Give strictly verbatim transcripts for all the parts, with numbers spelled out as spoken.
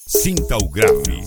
Sinta o grave.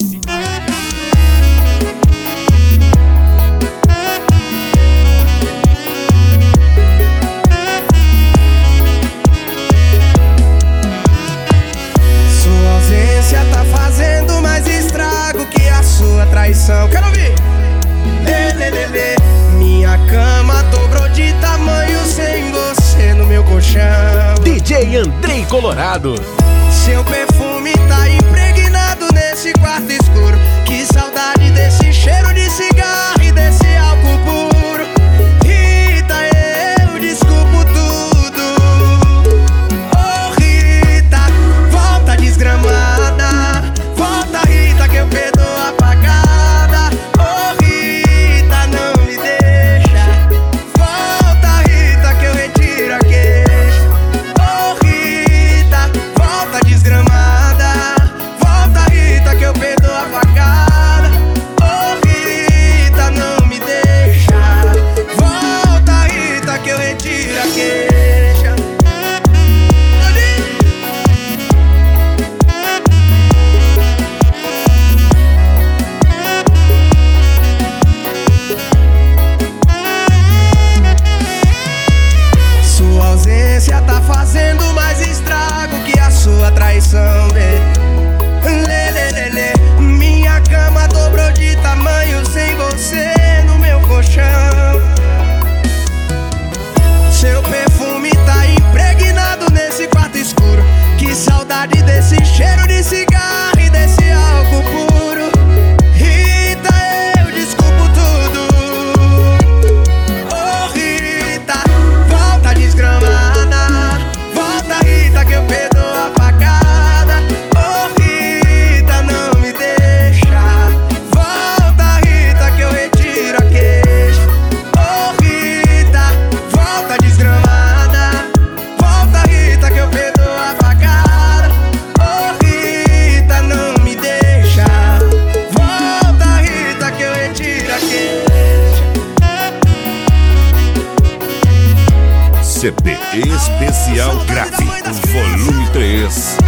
Sua ausência tá fazendo mais estrago que a sua traição. Quero ouvir! Lê, lê, lê, lê. Minha cama dobrou de tamanho sem você no meu colchão. D J Andrei Colorado. Seu perfume tá impregnado nesse quarto escuro. Que saudade desse cheiro de cigarro e desse álcool puro. Rita, eu desculpo tudo. Oh Rita, volta desgramada. Volta Rita que eu perdoo apagada. Oh Rita, não me deixa. Volta Rita que eu retiro a queixa. Oh Rita, volta desgramada. Volta Rita que eu perdoo a facada. Oh Rita, não me deixa. Volta Rita que eu retiro a queixa. Sua ausência tá fazendo mais estrago que a sua traição, baby. Lê, lê, lê, lê. Minha cama dobrou de tamanho sem você no meu colchão. Seu perfume tá impregnado nesse quarto escuro. Que saudade desse cheiro de cigarro e desse álcool puro. Rita, eu desculpo tudo. Oh Rita, volta desgramada. Volta Rita que eu perdoo a facada. Oh Rita, não me deixa. Volta Rita que eu retiro a queixa. Oh Rita, volta desgramada. Volta Rita que eu perdoo a facada. Oh Rita, não me deixa. Volta Rita que eu retiro a queixa. C D especial Grave, volume três.